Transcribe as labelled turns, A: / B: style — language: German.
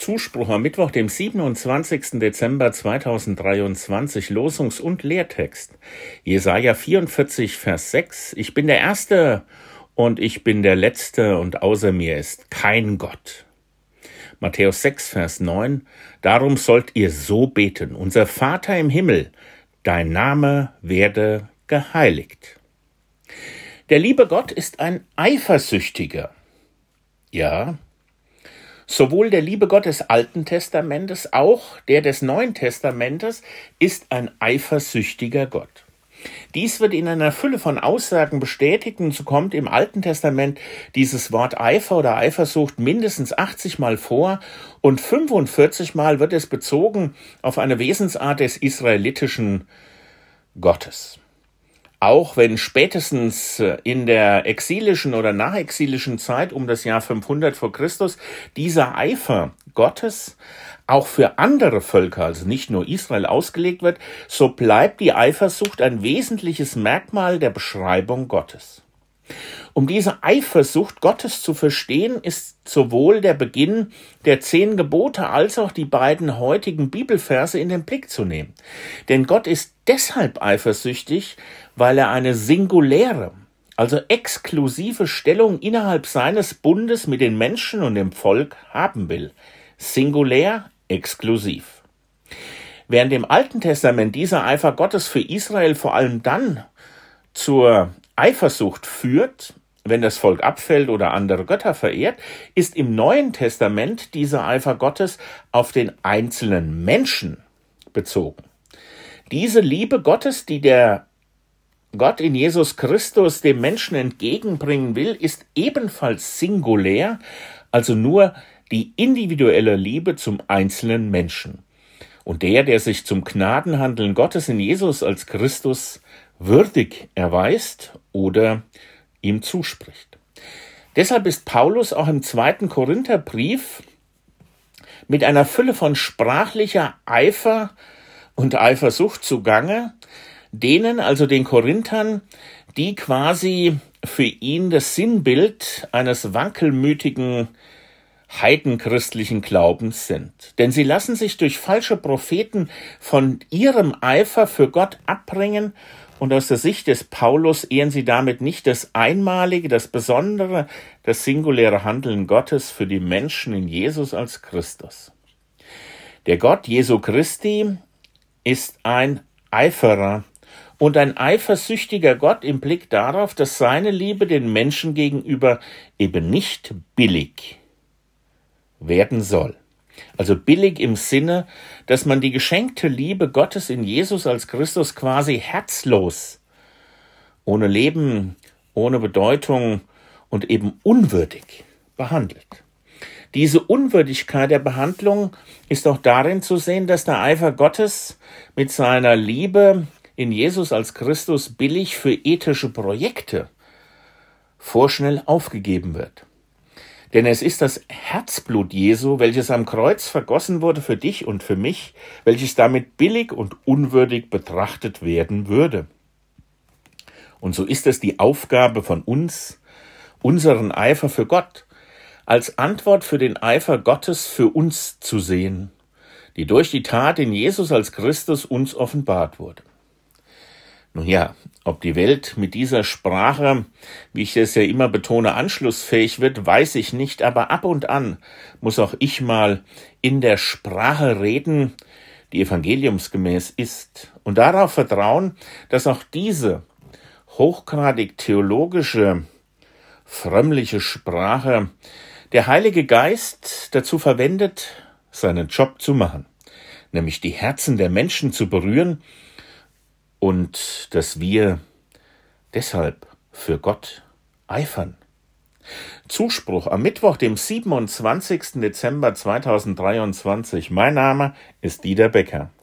A: Zuspruch am Mittwoch, dem 27. Dezember 2023, Losungs- und Lehrtext. Jesaja 44, Vers 6. Ich bin der Erste und ich bin der Letzte und außer mir ist kein Gott. Matthäus 6, Vers 9. Darum sollt ihr so beten: Unser Vater im Himmel, dein Name werde geheiligt. Der liebe Gott ist ein Eifersüchtiger. Ja, sowohl der liebe Gott des Alten Testamentes, auch der des Neuen Testamentes ist ein eifersüchtiger Gott. Dies wird in einer Fülle von Aussagen bestätigt, und so kommt im Alten Testament dieses Wort Eifer oder Eifersucht mindestens 80 Mal vor und 45 Mal wird es bezogen auf eine Wesensart des israelitischen Gottes. Auch wenn spätestens in der exilischen oder nachexilischen Zeit um das Jahr 500 vor Christus dieser Eifer Gottes auch für andere Völker, also nicht nur Israel, ausgelegt wird, so bleibt die Eifersucht ein wesentliches Merkmal der Beschreibung Gottes. Um diese Eifersucht Gottes zu verstehen, ist sowohl der Beginn der 10 Gebote als auch die beiden heutigen Bibelverse in den Blick zu nehmen. Denn Gott ist deshalb eifersüchtig, weil er eine singuläre, also exklusive Stellung innerhalb seines Bundes mit den Menschen und dem Volk haben will. Singulär, exklusiv. Während im Alten Testament dieser Eifer Gottes für Israel vor allem dann zur Eifersucht führt, wenn das Volk abfällt oder andere Götter verehrt, ist im Neuen Testament dieser Eifer Gottes auf den einzelnen Menschen bezogen. Diese Liebe Gottes, die der Gott in Jesus Christus dem Menschen entgegenbringen will, ist ebenfalls singulär, also nur die individuelle Liebe zum einzelnen Menschen. Und der sich zum Gnadenhandeln Gottes in Jesus als Christus würdig erweist oder ihm zuspricht. Deshalb ist Paulus auch im 2. Korintherbrief mit einer Fülle von sprachlicher Eifer und Eifersucht zugange, denen, also den Korinthern, die quasi für ihn das Sinnbild eines wankelmütigen heidenchristlichen Glaubens sind. Denn sie lassen sich durch falsche Propheten von ihrem Eifer für Gott abbringen, und aus der Sicht des Paulus ehren sie damit nicht das einmalige, das besondere, das singuläre Handeln Gottes für die Menschen in Jesus als Christus. Der Gott Jesu Christi ist ein Eiferer und ein eifersüchtiger Gott im Blick darauf, dass seine Liebe den Menschen gegenüber eben nicht billig werden soll. Also billig im Sinne, dass man die geschenkte Liebe Gottes in Jesus als Christus quasi herzlos, ohne Leben, ohne Bedeutung und eben unwürdig behandelt. Diese Unwürdigkeit der Behandlung ist auch darin zu sehen, dass der Eifer Gottes mit seiner Liebe in Jesus als Christus billig für ethische Projekte vorschnell aufgegeben wird. Denn es ist das Herzblut Jesu, welches am Kreuz vergossen wurde für dich und für mich, welches damit billig und unwürdig betrachtet werden würde. Und so ist es die Aufgabe von uns, unseren Eifer für Gott als Antwort für den Eifer Gottes für uns zu sehen, die durch die Tat in Jesus als Christus uns offenbart wurde. Nun ja, ob die Welt mit dieser Sprache, wie ich es ja immer betone, anschlussfähig wird, weiß ich nicht, aber ab und an muss auch ich mal in der Sprache reden, die evangeliumsgemäß ist, und darauf vertrauen, dass auch diese hochgradig theologische, frömmliche Sprache der Heilige Geist dazu verwendet, seinen Job zu machen, nämlich die Herzen der Menschen zu berühren, und dass wir deshalb für Gott eifern. Zuspruch am Mittwoch, dem 27. Dezember 2023. Mein Name ist Dieter Becker.